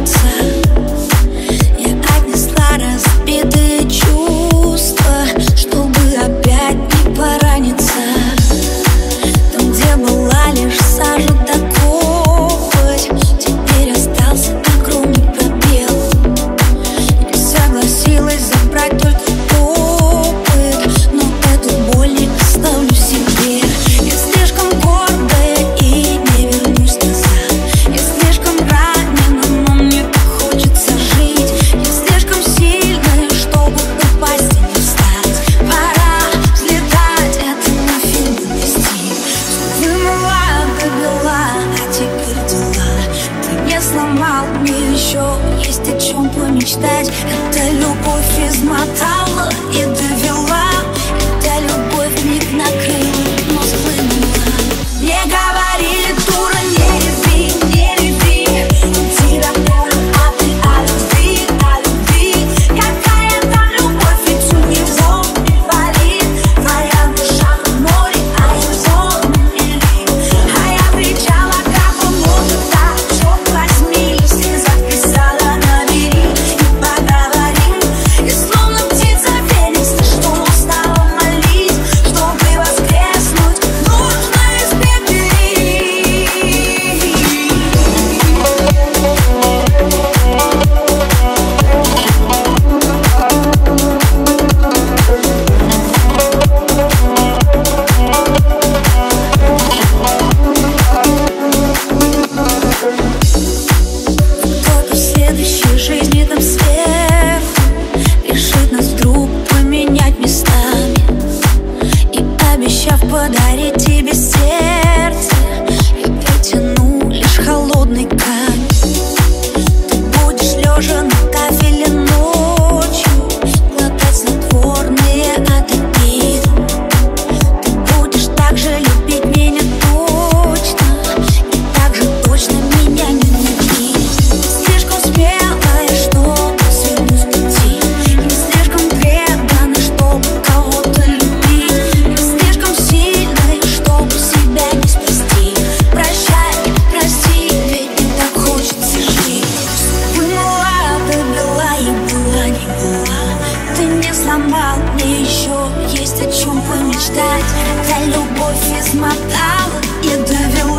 останется. Я отнесла разбитые чувства, чтобы опять не пораниться. Там, где была лишь сажа да копоть, теперь остался огромный пробел. Я согласилась забрать только опыт, но эту боль не оставлю себе. Я слишком гордая и не вернусь назад. Я слишком ранена, но мне так хочется жить. Я слишком сильная, чтобы упасть и не встать. Пора взлетать, это не фильм, не стиль. Все вымыла до бела, а теперь дела. Ты не сломал, мне еще есть о чем помечтать. Эта любовь измотала и довела. Эта любовь миг накрыла, но схлынула. Мне говорили, дура, не реви, не реви. Уйди домой, а ты о любви, о любви. Какая там любовь, ведь у него инвалид. Твоя душа в море, а его мели. А я кричала, как он может так, черт возьми. Если записала, набери и поговорим. И словно птица Феникс, ты что устала молить? Чтобы воскреснуть, нужно из пепели. Только в следующей жизни там сверху решит нас вдруг поменять местами. И обещав подарить тебе сердце, я протяну лишь холодный камень. Ты будешь лежа на кафеле ночью, глотать снотворные от обиды. Ты будешь так же любить меня точно, и так же точно меня ненавидеть. Слишком смелая, чтобы свернуть с пути. Я слишком предана, чтобы кого-то любить. Я слишком сильная, чтобы себя не спасти. Прощай, прости, ведь мне так хочется жить. Вымыла до бела, я была, не была. Ты не сломал, мне еще есть о чем помечтать. Эта любовь измотала и довела.